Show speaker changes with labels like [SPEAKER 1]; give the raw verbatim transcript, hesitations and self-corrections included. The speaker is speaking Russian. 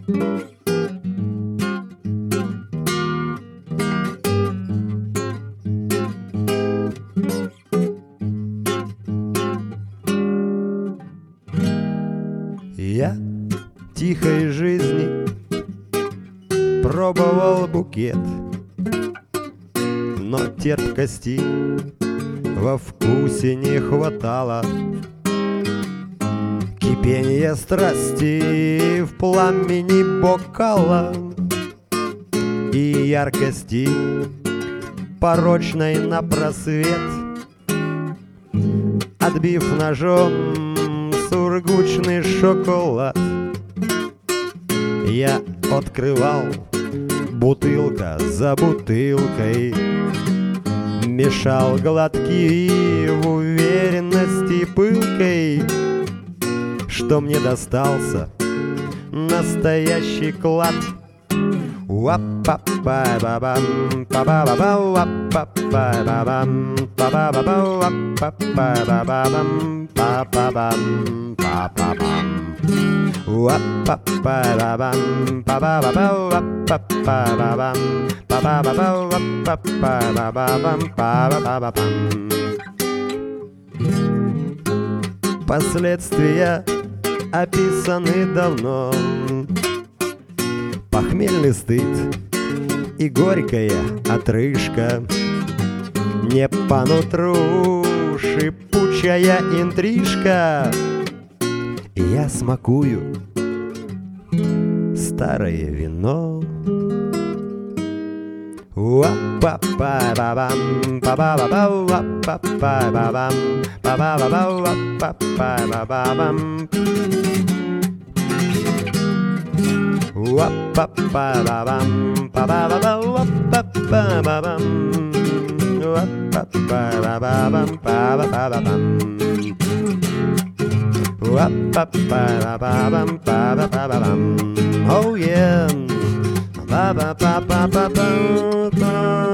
[SPEAKER 1] Я тихой жизни пробовал букет, но терпкости во вкусе не хватало. Кипение страсти в пламени бокала и яркости порочной напросвет. Отбив ножом сургучный шоколад, я открывал бутылка за бутылкой, мешал глотки в уверенности пылкой, что мне достался настоящий клад. Уап-па-па-ба-бам, па-ба-ба-ба, уап-па-па-ба-бам, па-ба-ба-ба, уап-па-па-ба-бам, па-па-бам, па-па-бам. Уап-па-па-ба-бам, па-ба-ба-ба, уап-па-па-ба-бам, па-ба-ба-ба, уап-па-па-ба-бам, па-ба-ба-бам. Последствия описаны давно. Похмельный стыд и горькая отрыжка, не по нутру шипучая интрижка. И я смакую старое вино. Уап-па-па-ба-бам, па-ба-ба-ба, уап-па-па-ба-бам, па-ба-ба-ба, уап-па-па-ба-бам. Уап-па-па-ба-бам, па-ба-ба-ба, уап-па-па-ба-бам, уап-па-па-ба-бам, па-ба-ба-ба-бам. Уап-па-па-ба-бам, па-ба-ба-ба-бам. Oh yeah. Ba ba ba ba ba ba ba.